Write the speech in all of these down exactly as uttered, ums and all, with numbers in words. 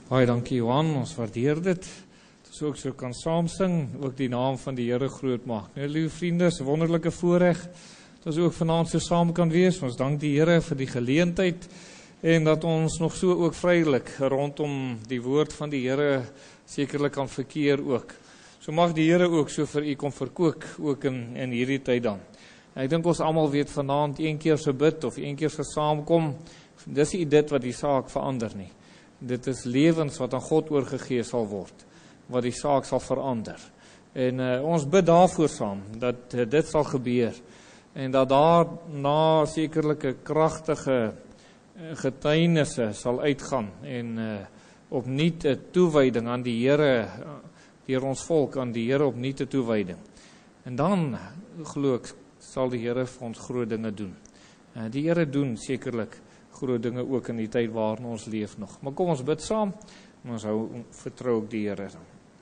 Baie dankie Johan, ons waardeer dit. Dat ons ook so kan saam sing, ook die naam van die Here groot maak. Nou, lieve vriende, is 'n wonderlike voorreg dat ons ook vanaand so saam kan wees. Ons dank die Here vir die geleentheid en dat ons nog so ook vrylik rondom die woord van die Here sekerlik kan verkeer ook. So mag die Here ook so vir u kom verkoop ook in in hierdie tyd dan. Ek dink ons almal weet vanaand een keer se bid of een keer se saamkom, dis nie dit wat die saak verander nie. Dit is lewens wat aan God oorgegee sal word, wat die saak sal verander. En uh, ons bid daarvoor saam, dat uh, dit sal gebeur, en dat daar na sekerlike kragtige uh, getuienisse sal uitgaan, en uh, opnuut 'n toewyding aan die Here, uh, deur ons volk aan die Here opnuut 'n toewyding. En dan, glo ek, sal die Here vir ons groot dinge doen. Uh, die Here doen sekerlik groot dinge ook in die tyd waarin ons leef nog. Maar kom ons bid saam, en ons hou vertrou op die Here.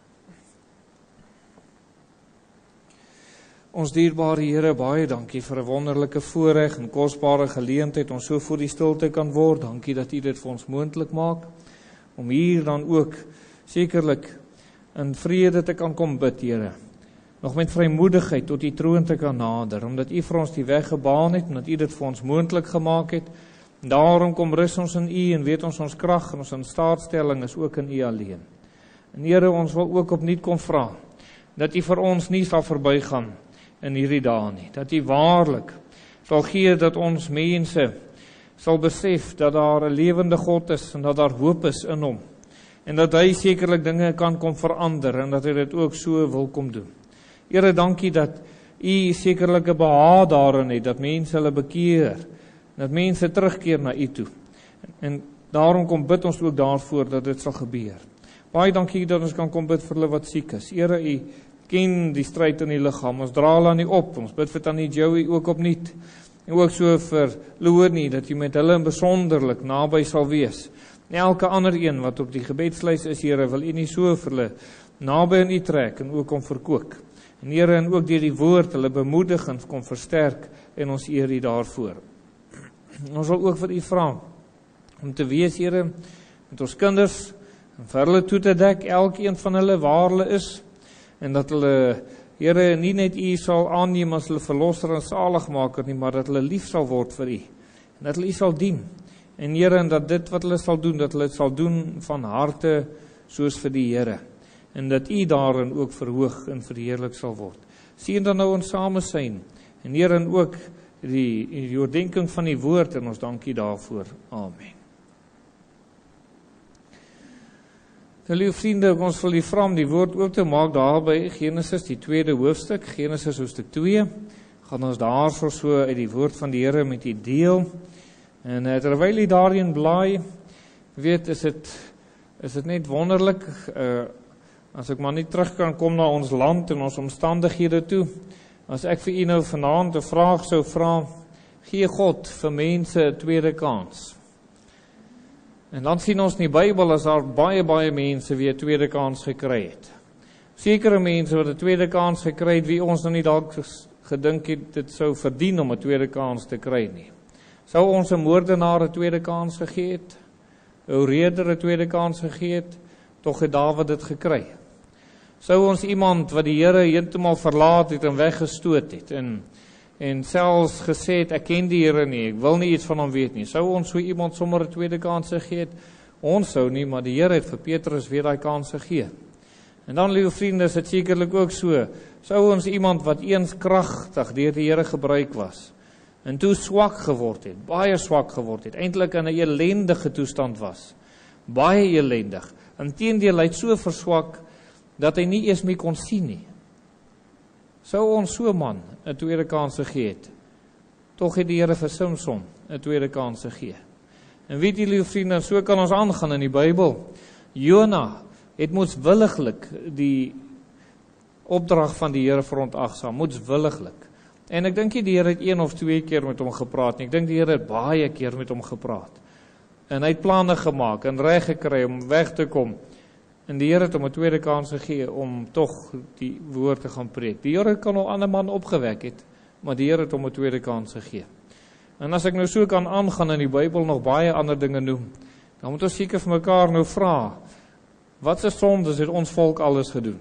Ons dierbare Here, baie dankie vir 'n wonderlike voorreg en kosbare geleentheid om so voor die stilte kan word. Dankie dat U dit vir ons moontlik maak, om hier dan ook sekerlik in vrede te kan kom bid, Here. Nog met vrymoedigheid tot die troon te kan nader, omdat U vir ons die weg gebaan het, omdat U dit vir ons moontlik gemaak het. Daarom kom rus ons in U en weet ons ons krag en ons instaatstelling is ook in U alleen. En Here, ons wil ook opnuut kom vra, dat U vir ons nie sal verbygaan in hierdie dae nie. Dat U waarlik sal gee dat ons mense sal besef dat daar 'n lewende God is en dat daar hoop is in Hom. En dat Hy sekerlik dinge kan kom verander en dat Hy dit ook so wil kom doen. Here, dankie dat U sekerlik 'n behaag daarin het, dat mense hulle bekeer, dat mense terugkeer na U toe. En daarom kom bid ons ook daarvoor dat dit sal gebeur. Baie dankie dat ons kan kom bid vir hulle wat siek is. Here, U ken die stryd in die liggaam. Ons dra hulle aan U op. Ons bid vir Tannie Joey ook opnuut. En ook so vir Leonie, dat U met hulle besonderlik naby sal wees. En elke ander een wat op die gebedslys is, Here, wil U nie so vir hulle naby in U trek en ook kom verkoop. En Here, en ook deur die woord hulle bemoedig en kom versterk en ons eer U daarvoor. Ons wil ook vir U vra om te wees, Here, met ons kinders en vir hulle toe te dek, elkeen van hulle waar hulle is, en dat hulle, Here, nie net U sal aanneem as hulle verlosser en saligmaker nie, maar dat hulle lief sal word vir U, en dat hulle U sal dien. En Here, en dat dit wat hulle sal doen, dat hulle dit sal doen van harte soos vir die Here, en dat U daarin ook verhoog en verheerlik sal word. Sien dan nou ons samesyn, en Here, en ook die, die oordenking van die woord, en ons dankie daarvoor. Amen. Nou, lieve vriende, ons wil U vra om die woord oop te maak daar by Genesis, die tweede hoofstuk, Genesis hoofstuk twee, gaan ons daar so, so uit die woord van die Here met U deel, en uh, terwyl U daarin blaai, weet, is dit, is dit net wonderlik, uh, as ek maar nie terug kan kom na ons land en ons omstandighede toe, as ek vir U nou vanaand 'n vraag sou vra, gee God vir mense 'n tweede kans? En dan sien ons in die Bybel as daar baie, baie mense wie 'n tweede kans gekry het. Sekere mense wat 'n tweede kans gekry het, wie ons nou nie dalk gedink het, dit sou verdien om 'n tweede kans te kry nie. Sou ons 'n moordenaar 'n tweede kans gegee het? 'n Oorreder 'n tweede kans gegee het? Tog het Dawid dit gekry. Sou ons iemand wat die Here heeltemal verlaat het en weggestoot het, en, en selfs gesê het, ek ken die Here nie, ek wil nie iets van hom weet nie, sou ons so iemand sommer 'n tweede kans gegee het? Ons sou nie, maar die Here het vir Petrus weer daai kans gegee. En dan, lieve vriende, is dit sekerlik ook so, sou ons iemand wat eens kragtig deur die Here gebruik was, en toe swak geword het, baie swak geword het, eintlik in 'n ellendige toestand was, baie ellendig, inteendeel hy het so verswak, dat hy nie eers meer kon sien nie. Sou ons so man 'n tweede kans gegee het? Tog het die Here vir Samson 'n tweede kans gegee. En weet julle, lieve vriende, so kan ons aangaan in die Bybel. Jona het moetswilliglik die opdrag van die Here verontagsaam, moetswilliglik. En ek dink nie die Here het een of twee keer met hom gepraat nie. Ek dink die Here het baie keer met hom gepraat. En hy het planne gemaak en reg gekry om weg te kom. En die Here het hom 'n tweede kans gegee om tog die woord te gaan preek. Die Here kan nog 'n ander man opgewek het, maar die Here het hom 'n tweede kans gegee. En as ek nou so kan aangaan in die Bybel nog baie ander dinge noem, Dan moet ons seker vir mekaar nou vra, wat se sondes het ons volk alles gedoen?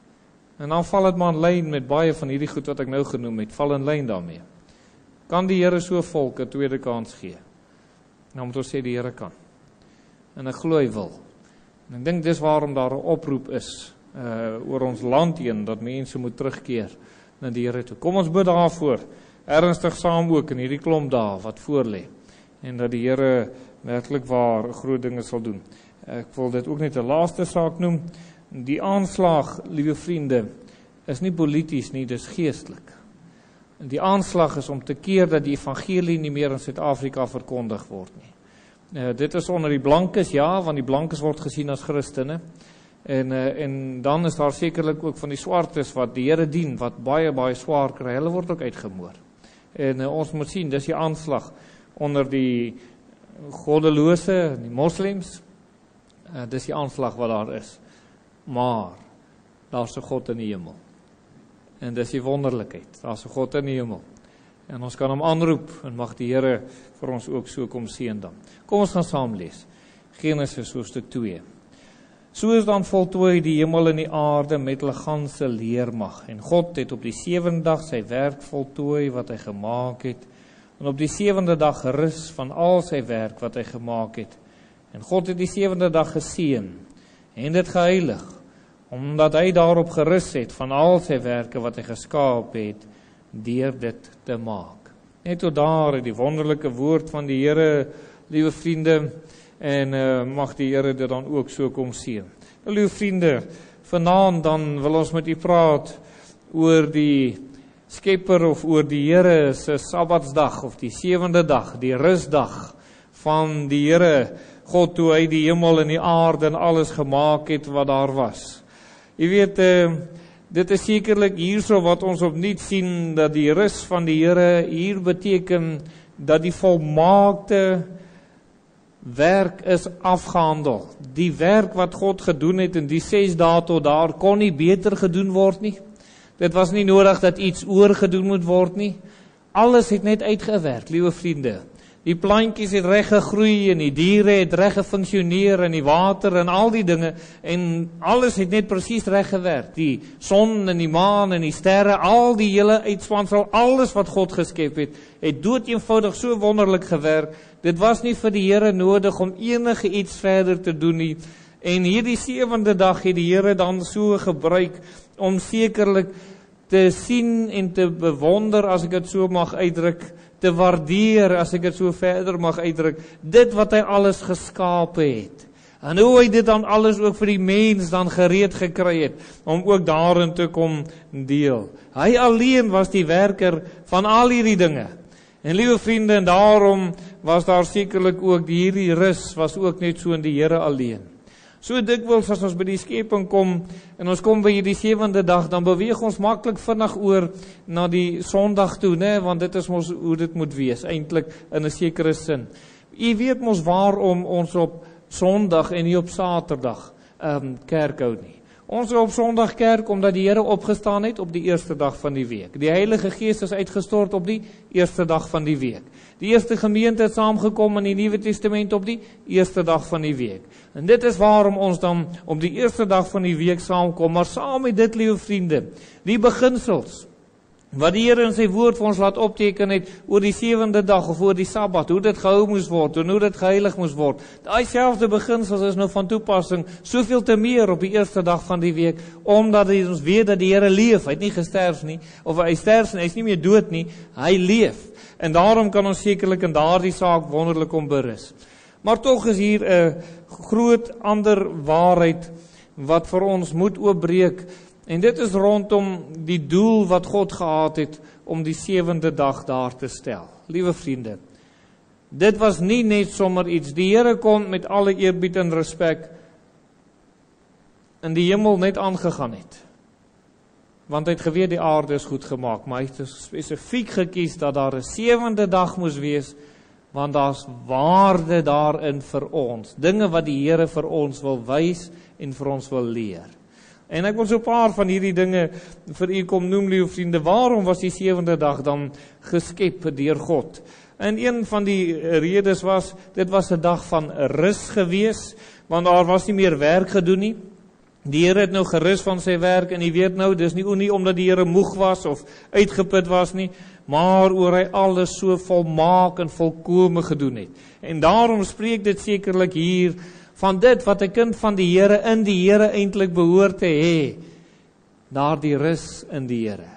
En dan val dit maar in lyn met baie van hierdie goed wat ek nou genoem het, val in lyn daarmee. Kan die Here so volk 'n tweede kans gee? Nou moet ons sê die Here kan. En ek glo hy wil. En ek dink dis waarom daar 'n oproep is uh, oor ons land heen, dat mense moet terugkeer na die Here toe. Kom ons bid daarvoor, ernstig saam ook in hierdie klomp dae wat voor lê. En dat die Here werklik waar groot dinge sal doen. Ek wil dit ook net 'n laaste saak noem. Die aanslag, liewe vriende, is nie polities nie, dis geestelik. Die aanslag is om te keer dat die evangelie nie meer in Suid-Afrika verkondig word nie. Uh, dit is onder die blankes, ja, want die blankes word gesien as Christene. En, uh, en dan is daar sekerlik ook van die swartes wat die Here dien, wat baie, baie swaar kry, hulle word ook uitgemoor. En uh, ons moet sien, dis die aanslag onder die goddelose, die moslems, uh, dis die aanslag wat daar is. Maar, daar is 'n God in die hemel. En dis die wonderlikheid, daar is 'n God in die hemel. En ons kan hom aanroep, en mag die Here vir ons ook so kom seën dan. Kom ons gaan saam lees. Genesis hoofstuk twee. Soos dan voltooi die hemel en die aarde met hulle ganse leermag. En God het op die sewende dag sy werk voltooi wat hy gemaak het. En op die sewende dag gerus van al sy werk wat hy gemaak het. En God het die sewende dag geseën en dit geheilig, omdat hy daarop gerus het van al sy werke wat hy geskaap het, deur dit te maak. Net tot daar het die wonderlike woord van die Here, liewe vriende, en uh, mag die Here dit dan ook so kom seën. Nou, liewe vriende, vanaand dan wil ons met u praat oor die Skepper of oor die Here se Sabbatsdag of die sewende dag, die rusdag van die Here God toe hy die hemel en die aarde en alles gemaak het wat daar was. Jy weet, uh, dit is sekerlik hierso wat ons opnuut sien dat die rus van die Here hier beteken dat die volmaakte werk is afgehandel. Die werk wat God gedoen het in die ses dae tot daar kon nie beter gedoen word nie. Dit was nie nodig dat iets oorgedoen moet word nie. Alles het net uitgewerk, liewe vriende. Die plantjies het reg gegroei en die diere het reg gefunksioneer en die water en al die dinge en alles het net presies reg gewerk. Die son en die maan en die sterre, al die hele uitspansel, alles wat God geskep het, het doeteenvoudig so wonderlik gewerk. Dit was nie vir die Here nodig om enige iets verder te doen nie. En hierdie sewende dag het die Here dan so gebruik om sekerlik te sien en te bewonder, as ek dit so mag uitdruk, te waardeer, as ek dit so verder mag uitdruk, dit wat hy alles geskaap het. En hoe hy dit dan alles ook vir die mens dan gereed gekry het, om ook daarin te kom deel. Hy alleen was die werker van al hierdie dinge. En liewe vriende, en daarom was daar sekerlik ook hierdie rus, was ook net so in die Here alleen. So dikwels as ons by die skeping kom, en ons kom by die sewende dag, dan beweeg ons maklik vinnig oor na die Sondag toe, né? Want dit is mos hoe dit moet wees, eintlik in 'n sekere sin. U weet mos waarom ons op Sondag en nie op Saterdag um, kerk hou nie. Ons op Sondag kerk omdat die Here opgestaan het op die eerste dag van die week. Die Heilige Gees is uitgestort op die eerste dag van die week. Die eerste gemeente het saamgekom in die Nuwe Testament op die eerste dag van die week. En dit is waarom ons dan op die eerste dag van die week saamkom. Maar saam met dit, liewe vriende, die beginsels wat die Here in sy woord vir ons laat opteken het oor die sewende dag of oor die Sabbat, hoe dit gehou moes word, en hoe dit geheilig moes word. Daai selfde beginsels is nou van toepassing, soveel te meer op die eerste dag van die week, omdat ons weet dat die Here leef, hy het nie gesterf nie, of hy sterf nie, hy is nie meer dood nie, hy leef. En daarom kan ons sekerlik in daardie saak wonderlik om berus. Maar tog is hier 'n groot ander waarheid wat vir ons moet oopbreek. En dit is rondom die doel wat God gehad het om die sewende dag daar te stel. Liewe vriende, dit was nie net sommer iets. Die Here kon met alle eerbied en respek in die hemel net aangegaan het. Want hy het geweet die aarde is goed gemaak, maar hy het spesifiek gekies dat daar 'n sewende dag moes wees, want daar's waarde daarin vir ons. Dinge wat die Here vir ons wil wys en vir ons wil leer. En ek wil so 'n paar van hierdie dinge vir u kom noem, liewe vriende. Waarom was die sewende dag dan geskep deur God? En een van die redes was, dit was 'n dag van rus gewees, want daar was nie meer werk gedoen nie. Die Here het nou gerus van sy werk, en jy weet nou, dis nie, nie omdat die Here moeg was, of uitgeput was nie, maar oor hy alles so volmaak en volkome gedoen het. En daarom spreek dit sekerlik hier, van dit wat 'n kind van die Here in die Here eintlik behoort te hê, daardie rus in die Here.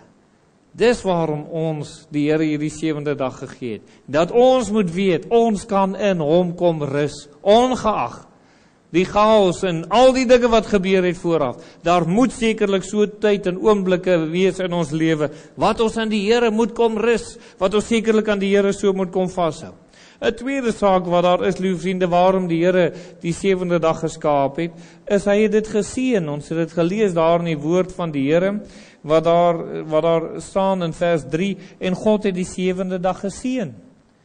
Dis waarom ons die Here hierdie sewende dag gegee het, dat ons moet weet, ons kan in hom kom rus, ongeag die chaos en al die dinge wat gebeur het vooraf. Daar moet sekerlik so tyd en oomblikke wees in ons lewe, wat ons aan die Here moet kom rus, wat ons sekerlik aan die Here so moet kom vashou. 'n Tweede saak wat daar is, lieve vriende, waarom die Here die sewende dag geskaap het, is hy het dit geseën. Ons het dit gelees daar in die woord van die Here, wat daar, wat daar staan in vers drie, en God het die sewende dag geseën.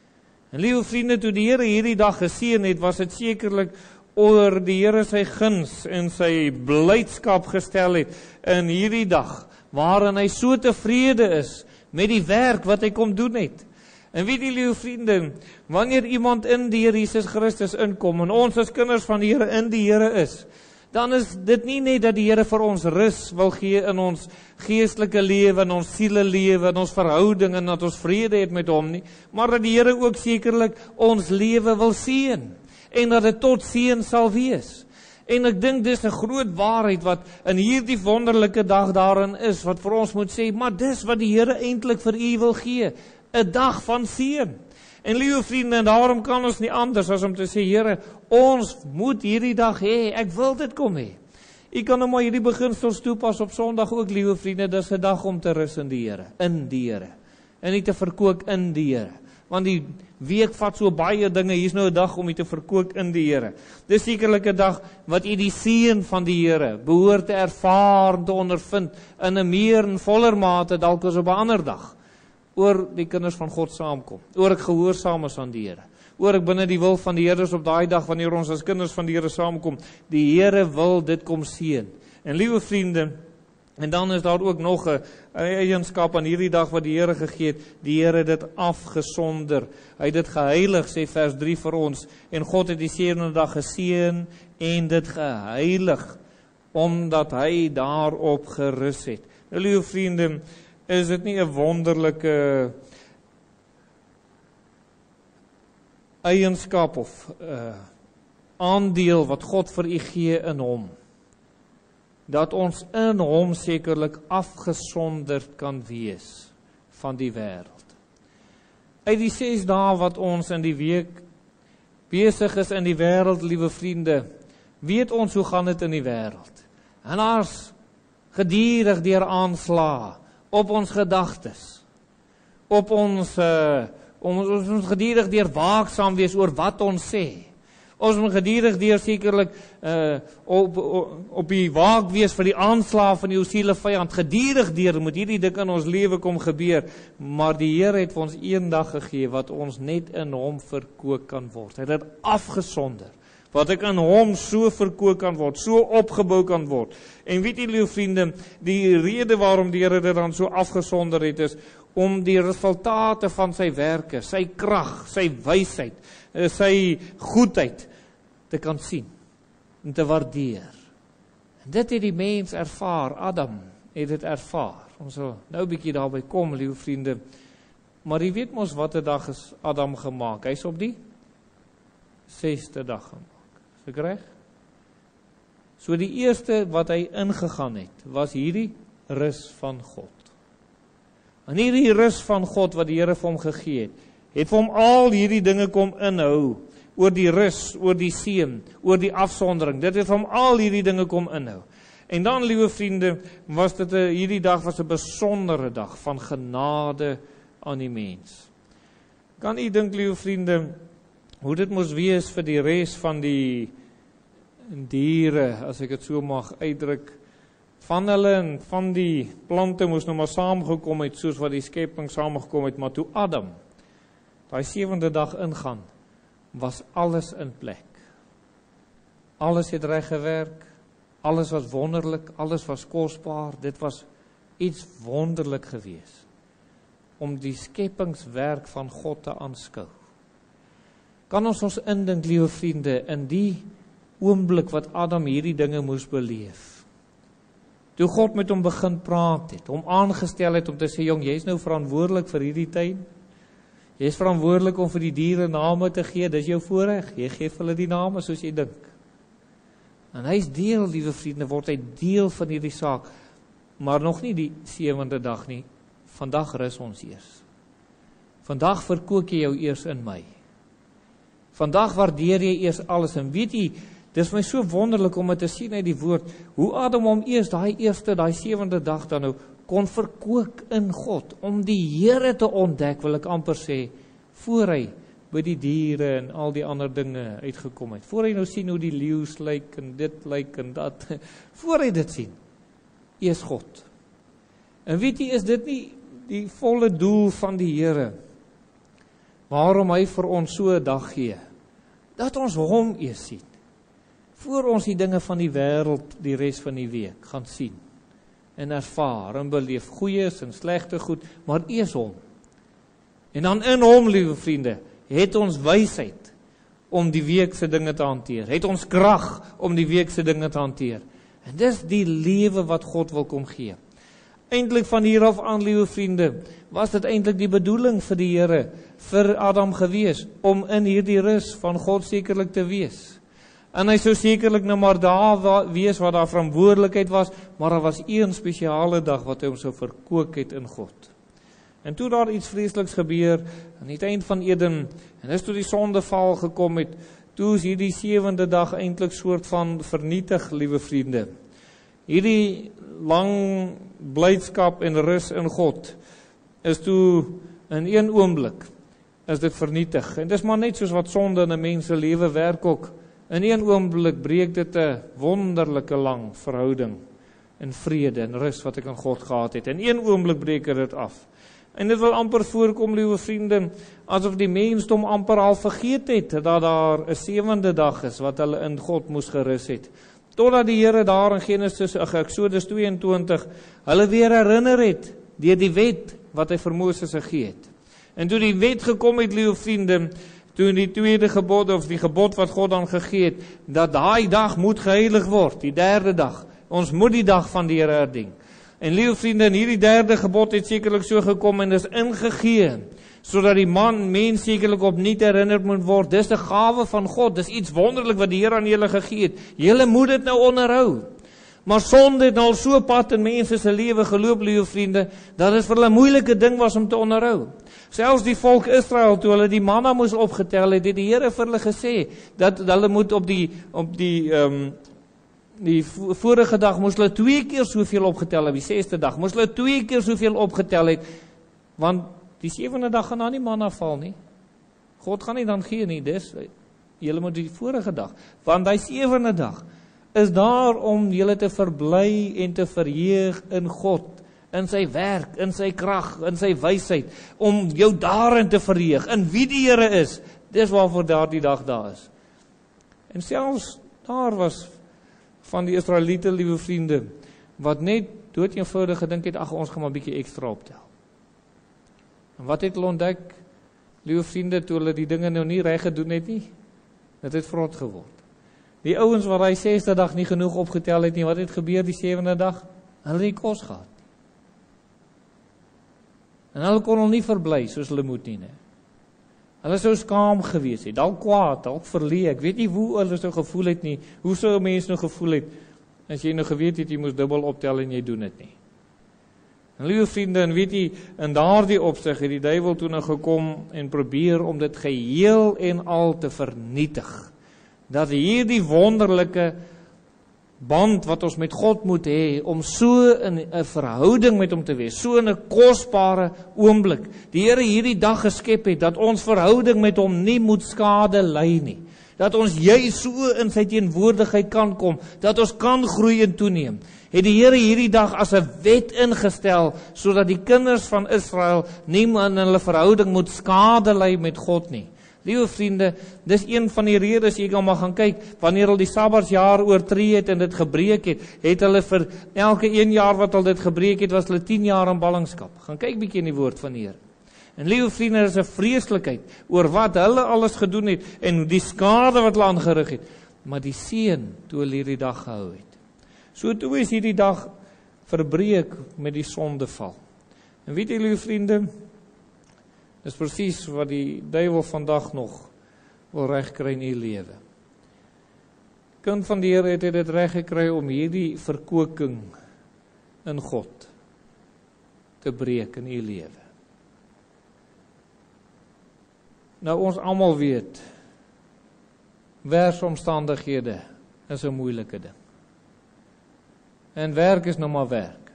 En lieve vriende, toe die Here hierdie dag geseën het, was dit sekerlik oor die Here sy guns en sy blydskap gestel het in hierdie dag, waarin hy so tevrede is met die werk wat hy kom doen het. En weet julle, lieve vriende, wanneer iemand in die Here Jesus Christus inkom, en ons as kinders van die Here in die Here is, dan is dit nie net dat die Here vir ons rus wil gee in ons geestelike lewe, in ons sielelewe, in ons verhouding, en dat ons vrede het met hom nie, maar dat die Here ook sekerlik ons lewe wil seën, en dat dit tot seën sal wees. En ek dink dis 'n groot waarheid wat in hierdie wonderlike dag daarin is, wat vir ons moet sê, maar dis wat die Here eintlik vir u wil gee, 'n dag van seën. En lieve vriende, en daarom kan ons nie anders as om te sê, Here, ons moet hierdie dag hê, ek wil dit kom hê. U kan nou maar hierdie beginsels toepas op Sondag ook, lieve vriende, dis 'n dag om te rus in die Here, in die Here, en nie te verkoop in die Here. Want die week vat so baie dinge, hier is nou 'n dag om u te verkoop in die Here. Dis sekerlik 'n dag wat u die seën van die Here behoort te ervaar, te ondervind, in 'n meer en voller mate, dalk as op 'n ander dag, oor die kinders van God saamkom, oor ek gehoorsaam is aan die Here, oor ek binne die wil van die Here is op daai dag, wanneer ons as kinders van die Here saamkom, die Here wil dit kom seën. En lieve vriende, en dan is daar ook nog 'n eienskap aan hierdie dag wat die Here gegee het, die Here het dit afgesonder, hy het dit geheilig, sê vers drie vir ons, en God het die sewende dag geseën, en dit geheilig, omdat hy daarop gerus het. Nou, lieve vriende, is dit nie 'n wonderlike eienskap of uh, aandeel wat God vir u gee in hom, dat ons in hom sekerlik afgesonderd kan wees van die wêreld. Uit die ses dae wat ons in die week besig is in die wêreld, lieve vriende, weet ons hoe gaan dit in die wêreld. En daar's gedurig deur aanslae op ons gedagtes, op ons, uh, ons, ons moet gedurig deur waaksaam wees oor wat ons sê. Ons moet gedurig deur sekerlik uh, op, op, op die waak wees vir die aanslae van die siele vyand. Gedurig deur moet hierdie ding in ons lewe kom gebeur, maar die Here het vir ons een dag gegee wat ons net in hom verkoop kan word. Hy het dit afgesonder, wat ek in hom so verkoop kan word, so opgebou kan word. En weet julle, lieve vriende, die rede waarom die Here dit dan so afgesonder het, is om die resultate van sy werke, sy krag, sy wysheid, sy goedheid te kan sien en te waardeer. En dit het die mens ervaar, Adam het dit ervaar. Ons sal nou 'n bietjie daarby kom, lieve vriende. Maar jy weet mos wat 'n dag is Adam gemaak. Hy's op die sesde dag gemaak. Is ek reg? So die eerste wat hy ingegaan het, was hierdie rus van God. En hierdie rus van God wat die Here vir hom gegee het, het vir hom al hierdie dinge kom inhou, oor die rus, oor die seën, oor die afsondering, dit het vir hom al hierdie dinge kom inhou. En dan, lieve vriende, was dit a, hierdie dag was 'n besondere dag van genade aan die mens. Kan u dink, lieve vriende, hoe dit moes wees vir die res van die diere, as ek dit so mag uitdruk, van hulle en van die plante moes nou maar saamgekom het, soos wat die skepping saamgekom het, maar toe Adam daai sewende dag ingaan, was alles in plek. Alles het reg gewerk, alles was wonderlik, alles was kosbaar, dit was iets wonderlik gewees. om die skepingswerk van God te aanskou. Kan ons ons indink, liewe vriende, in die oomblik wat Adam hierdie dinge moes beleef. Toe God met hom begin praat het, hom aangestel het om te sê, jong, jy is nou verantwoordelik vir hierdie tuin. Jy is verantwoordelik om vir die diere name te gee, dis jou voorreg. Jy gee vir hulle die name soos jy dink. En hy is deel, liewe vriende, word hy deel van hierdie saak, maar nog nie die sewende dag nie. Vandag rus ons eers. Vandag verkoop jy jou eers in my. Vandag waardeer jy eers alles, en weet jy, dis my so wonderlik om het te sien uit die woord, hoe Adam hom eers, daai eerste, daai sewende dag dan nou, kon verkoop in God, om die Here te ontdek, wil ek amper sê, voor hy by die diere en al die ander dinge uitgekom het, voor hy nou sien hoe die leeu's lyk, en dit lyk, en dat, voor hy dit sien, eers God. En weet jy, is dit nie die volle doel van die Here, waarom hy vir ons so 'n dag gee, dat ons hom eers sien, voor ons die dinge van die wêreld die res van die week gaan sien, en ervaar, en beleef goeies en slegte goed, maar eers hom. En dan in hom, liewe vriende, het ons wysheid om die weekse dinge te hanteer, het ons krag om die weekse dinge te hanteer. En dis die lewe wat God wil kom gee. Eintlik van hier af aan, liewe vriende, was dit eintlik die bedoeling vir die Here, vir Adam gewees, om in hierdie rus van God sekerlik te wees. En hy sou sekerlik nou maar daar wees waar daar verantwoordelikheid was, maar daar was een spesiale dag wat hy hom sou verkoop het in God. En toe daar iets vreesliks gebeur, aan die eind van Eden, en dis toe die sondeval gekom het, toe is hierdie sewende dag eintlik soort van vernietig, liewe vriende. Hierdie lang blydskap en rus in God, is toe in een oomblik, is dit vernietig. En dis maar net soos wat sonde in 'n mens se lewe werk ook. In een oomblik breek dit 'n wonderlike lang verhouding en vrede en rus wat ek in God gehad het. In een oomblik breek dit af. En dit wil amper voorkom, liewe vriende, asof die mensdom amper al vergeet het, dat daar 'n sewende dag is, wat hulle in God moes gerus het. Totdat die Here daar in Genesis, Eksodus tweeëntwintig, hulle weer herinner het, deur die wet, wat hy vir Moses gegee het. En toe die wet gekom het, liewe vriende, toe die tweede gebod, of die gebod wat God dan gegee het, dat daai dag moet geheilig word, die derde dag. Ons moet die dag van die Here herdenk. En liewe vriende, in hierdie derde gebod het sekerlik so gekom en is ingegee, sodat die man, mens sekerlik opnuut herinnerd moet word. Dis 'n gawe van God, dis iets wonderlik wat die Here aan julle gegee het. Julle moet dit nou onderhou. Maar sonde het nou al so pad in mense se lewe geloop, liewe vriende, dat dit vir hulle 'n moeilike ding was om te onderhou. Selfs die volk Israel, toe hulle die manna moes opgetel het, het die Here vir hulle gesê, dat hulle moet op die, op die, um, die vorige dag, moes hulle twee keer soveel opgetel het, die sesde dag, moes hulle twee keer soveel opgetel het, want die sewende dag gaan dan nie manna val nie. God gaan nie dan gee nie, dis, julle moet die vorige dag, want die sewende dag, is daar om julle te verbly en te verheug in God, in sy werk, in sy krag, in sy wysheid, om jou daarin te verheug, in wie die Here is, dis waarvoor daar die dag daar is. En selfs daar was van die Israeliete, liewe vriende, wat net dood eenvoudig gedink het, ag, ons gaan maar 'n bietjie ekstra optel. En wat het hulle ontdek, liewe vriende, toe hulle die dinge nou nie reg gedoen het nie, dit het vrot geword. Die ouens wat hy sesde dag nie genoeg opgetel het nie, wat het gebeur die sewende dag? Hulle het nie kos gehad. En hulle kon hulle nie verbly soos hulle moet nie, ne? Hulle sou skaam gewees het, dalk kwaad, dalk verleë. Ek weet nie hoe hulle sou gevoel het nie. Hoe sou 'n mens nou gevoel het as jy nou geweet het jy moes dubbel optel en jy doen dit nie? En liewe vriende, en weet jy, in daardie opsig het die duiwel toe nou gekom en probeer om dit geheel en al te vernietig. Dat hierdie wonderlike band wat ons met God moet hê, om so in 'n verhouding met hom te wees, so in 'n kosbare oomblik, die Here hierdie dag geskep het, dat ons verhouding met hom nie moet skade ly nie, dat ons juis so in sy teenwoordigheid kan kom, dat ons kan groei en toeneem, het die Here hierdie dag as 'n wet ingestel, sodat die kinders van Israel nie in hulle verhouding moet skade ly met God nie. Liewe vriende, dis een van die redes, jy kan maar gaan kyk, wanneer hulle die Sabbatsjaar oortree het en dit gebreek het, het hulle vir elke een jaar wat hulle dit gebreek het, was hulle tien jaar in ballingskap. Gaan kyk bietjie in die woord van die Here. En liewe vriende, is 'n vreeslikheid oor wat hulle alles gedoen het en die skade wat hulle aangerig het. Maar die seën toe hulle hierdie dag gehou het. So toe is hierdie dag verbreek met die sondeval. En weet julle, liewe vriende, dis presies wat die duiwel vandag nog wil regkry in u lewe. Kind van die Here het dit reg gekry om hierdie verkoking in God te breek in u lewe. Nou ons almal weet, werksomstandighede is 'n moeilike ding. En werk is nou maar werk.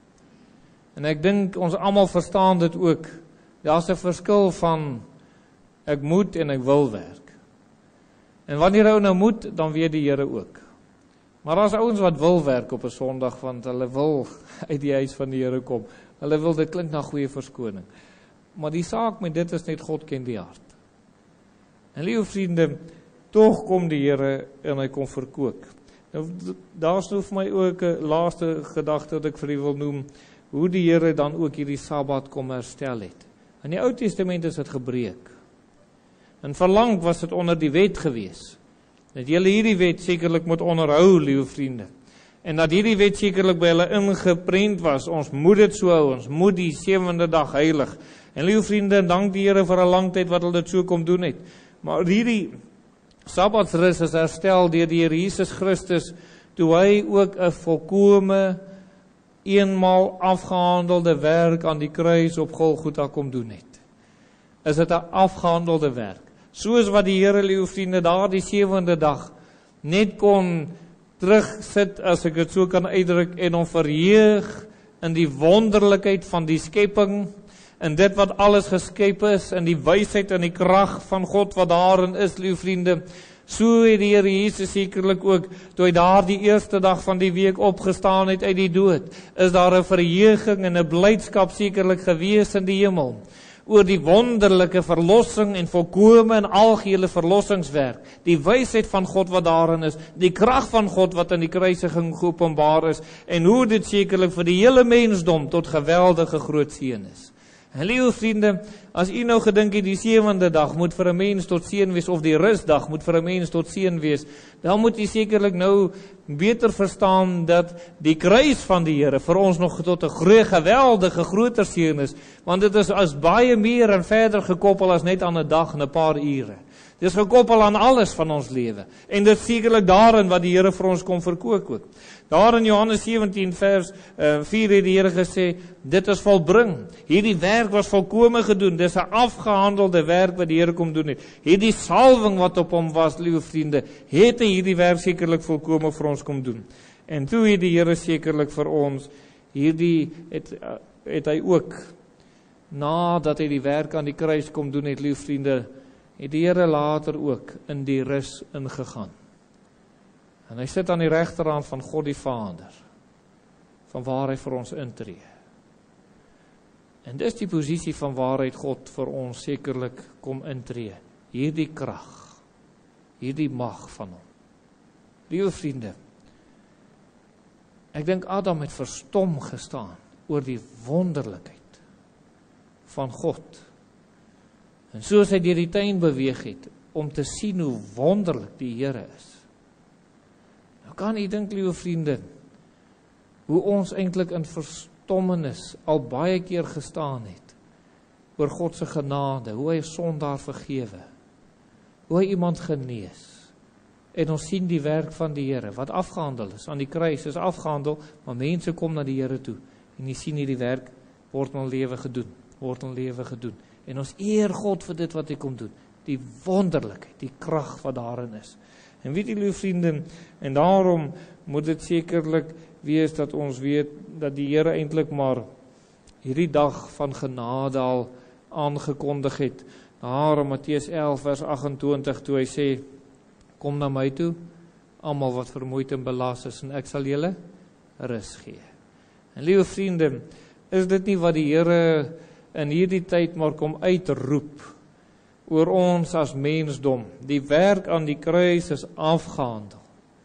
En ek dink ons almal verstaan dit ook. Daar's 'n verskil van ek moet en ek wil werk. En wanneer ou nou moet, dan weet die Here ook. Maar as ouens wat wil werk op 'n Sondag, want hulle wil uit die huis van die Here kom. Hulle wil, dit klink na goeie verskoning. Maar die saak met dit is net God ken die hart. En liewe vriende, tog kom die Here en hy kom verkoop. Nou, daar's nou vir my ook 'n laaste gedagte wat ek vir u wil noem, hoe die Here dan ook hierdie Sabbat kom herstel het. In die Ou Testament is dit gebreek. En verlang was dit onder die wet gewees. Dat julle hierdie wet sekerlik moet onderhou, liewe vriende. En dat hierdie wet sekerlik by hulle ingeprent was. Ons moet dit so hou, ons moet die sewende dag heilig. En liewe vriende, dank die Here vir 'n lang tyd wat hulle dit so kom doen het. Maar hierdie Sabbatsrus is herstel deur die Here Jesus Christus, toe hy ook 'n volkome, eenmaal afgehandelde werk aan die kruis op Golgotha kom doen het. Is dit 'n afgehandelde werk. Soos wat die Here, liewe vriende, daar die sewende dag net kon terugsit, as ek dit so kan uitdruk, en hom verheug in die wonderlikheid van die skepping, en dit wat alles geskep is, en die wysheid en die krag van God wat daarin is, liewe vriende, so het die Here Jesus sekerlik ook, toe hy daar die eerste dag van die week opgestaan het uit die dood, is daar 'n verheuging en 'n blydskap sekerlik gewees in die hemel, oor die wonderlike verlossing en volkome en algehele verlossingswerk, die wysheid van God wat daarin is, die krag van God wat in die kruisiging geopenbaar is, en hoe dit sekerlik vir die hele mensdom tot geweldige groot seën is. En liewe vriende, as u nou gedink het die sewende dag moet vir 'n mens tot seën wees, of die rusdag moet vir 'n mens tot seën wees, dan moet u sekerlik nou beter verstaan dat die kruis van die Here vir ons nog tot 'n groot, geweldige, groter seën is, want dit is as baie meer en verder gekoppel as net aan 'n dag en 'n paar ure. Dit is gekoppel aan alles van ons lewe, en dit is sekerlik daarin wat die Here vir ons kom verkoop ook. Daar in Johannes sewentien vers uh, vier het die Here gesê, dit is volbring. Hierdie werk was volkome gedoen. Dis 'n afgehandelde werk wat die Here kom doen het. Hierdie salwing wat op hom was, liewe vriende, het hy hierdie werk sekerlik volkome vir ons kom doen. En toe het die Here sekerlik vir ons hierdie het, uh, het hy ook nadat hy die werk aan die kruis kom doen het, liewe vriende, het die Here later ook in die rus ingegaan. En hy sit aan die regterhand van God die Vader, van waar hy vir ons intree. En dis die posisie van waaruit God vir ons sekerlik kom intree. Hierdie krag, hierdie mag van hom. Liewe vriende, ek dink Adam het verstom gestaan oor die wonderlikheid van God. En soos hy deur die tuin beweeg het, om te sien hoe wonderlik die Here is. Nou kan u dink, liewe vriende, hoe ons eintlik in verstommenis al baie keer gestaan het, oor God se genade, hoe hy sondaar vergewe, hoe hy iemand genees, en ons sien die werk van die Here, wat afgehandel is, aan die kruis is afgehandel, maar mense kom na die Here toe, en jy sien hierdie werk, word in lewe gedoen, word in lewe gedoen, en ons eer God vir dit wat hy kom doen, die wonderlikheid, die krag wat daarin is. En weet julle, vriende, en daarom moet dit sekerlik wees dat ons weet, dat die Here eintlik maar hierdie dag van genade al aangekondig het. Daar in Matteus elf vers agt-en-twintig, toe hy sê, kom na my toe, almal wat vermoeid en belas is, en ek sal julle rus gee. En liewe vriende, is dit nie wat die Here in hierdie tyd maar kom uitroep oor ons as mensdom? Die werk aan die kruis is afgehandel.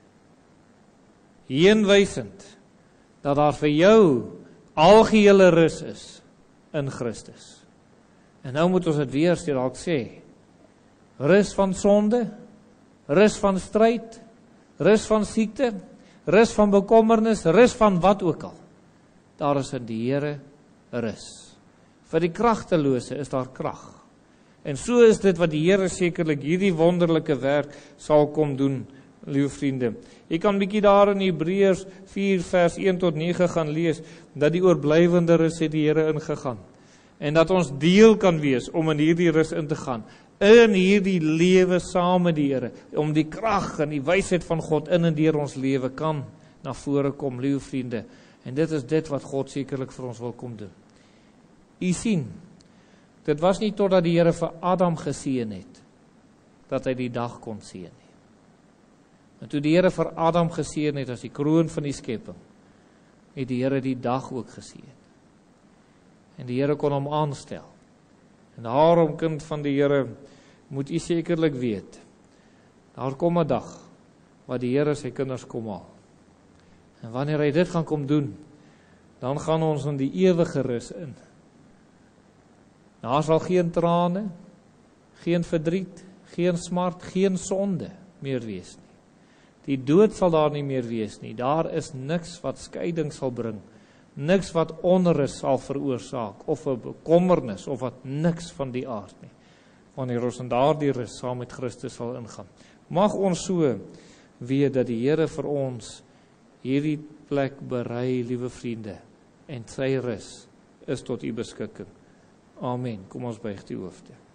Heenwysend dat daar vir jou algehele rus is in Christus. En nou moet ons dit weer dalk sê. Rus van sonde, rus van stryd, rus van siekte, rus van bekommernis, rus van wat ook al. Daar is in die Here rus. Vir die kragtelose is daar krag. En so is dit wat die Here sekerlik hierdie wonderlike werk sal kom doen, liewe vriende. Jy kan bietjie daar in Hebreërs vier vers een tot nege gaan lees, dat die oorblywende rus het die Here ingegaan. En dat ons deel kan wees om in hierdie rus in te gaan. In hierdie lewe saam met die Here, om die krag en die wysheid van God in en deur ons lewe kan na vore kom, liewe vriende. En dit is dit wat God sekerlik vir ons wil kom doen. U sien, dit was nie totdat die Here vir Adam geseën het, dat hy die dag kon seën nie. En toe die Here vir Adam geseën het as die kroon van die skepping, het die Here die dag ook geseën. En die Here kon hom aanstel. En daarom, kind van die Here, moet u sekerlik weet, daar kom 'n dag, wat die Here sy kinders kom haal. En wanneer hy dit gaan kom doen, dan gaan ons in die ewige rus in. Daar sal geen trane, geen verdriet, geen smart, geen sonde meer wees nie. Die dood sal daar nie meer wees nie. Daar is niks wat skeiding sal bring. Niks wat onrus sal veroorsaak, of 'n bekommernis, of wat niks van die aard nie. Wanneer ons in daardie rus saam met Christus sal ingaan. Mag ons so weet dat die Here vir ons hierdie plek berei, liewe vriende, en sy rus is tot u beskikking. Amen. Kom ons buig die hoofde.